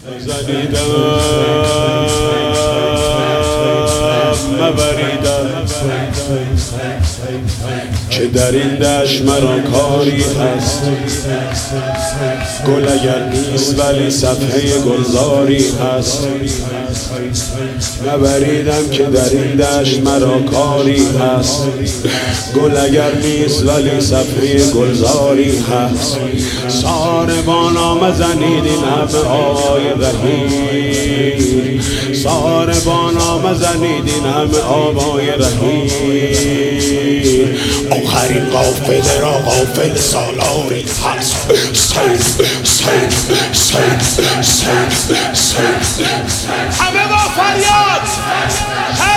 زنیدم مبریدم که در این دشت مرا کاری هست. گل اگر نیست ولی صفحه گلزاری هست. مبریدم که در این دشت مرا کاری هست. گل اگر نیست ولی صفحه گلزاری هست. ساربانا مزنید این همه آوای رهی. ساربانا مزنید این همه آوای رهی. آخرین قافله را قافل سالاری هست. سید سید سید سید سید همه با فریاد